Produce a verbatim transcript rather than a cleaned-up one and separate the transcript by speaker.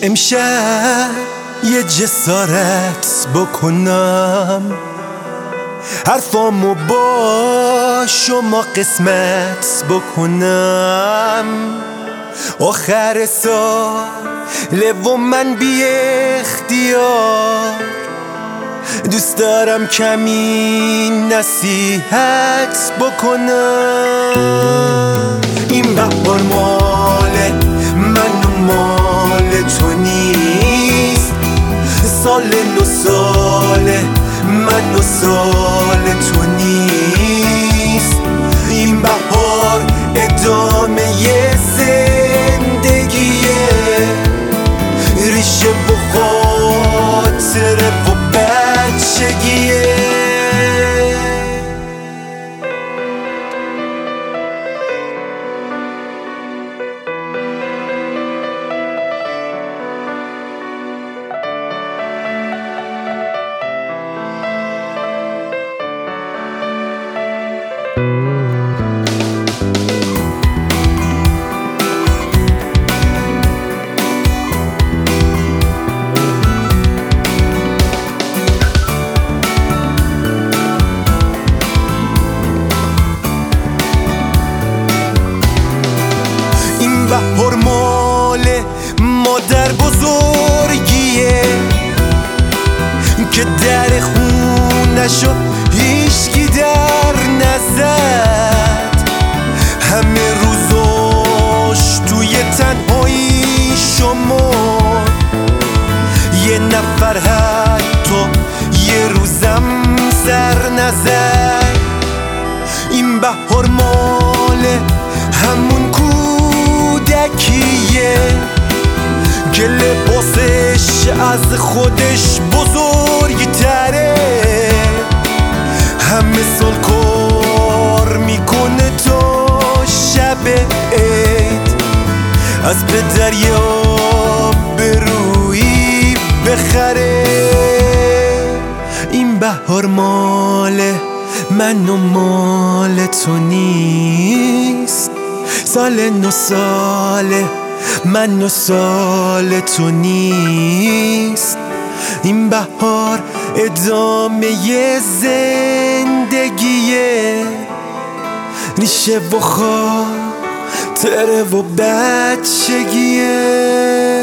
Speaker 1: امشب یه جسارت بکنم، حرفامو با شما قسمت بکنم. آخر ساله و من بی اختیار دوست دارم کمی نصیحت بکنم. این بهار مال من و مال تو نیست، سال نو سال من و سال تو نیست. این بهار ادامه یه زندگیه، ریشه و خاطره و بچگیه. این بهار مال مادر بزرگیه که در خونشو هیچکی در نزد، همه روزاش توی تنهایی شما، یه نفر حتی یه روزم سر نزد. این بهار مال همون کودکیه که لباسش از خودش بزرگتره، همه سال کار میکنه تا شب عید از پدر یا برویی بخره. این بهار مال من و مال تو نیست، سال نو سال من و سال تو نیست. این بهار ادامه یه زندگیه، ریشه و خاطره و بچگیه.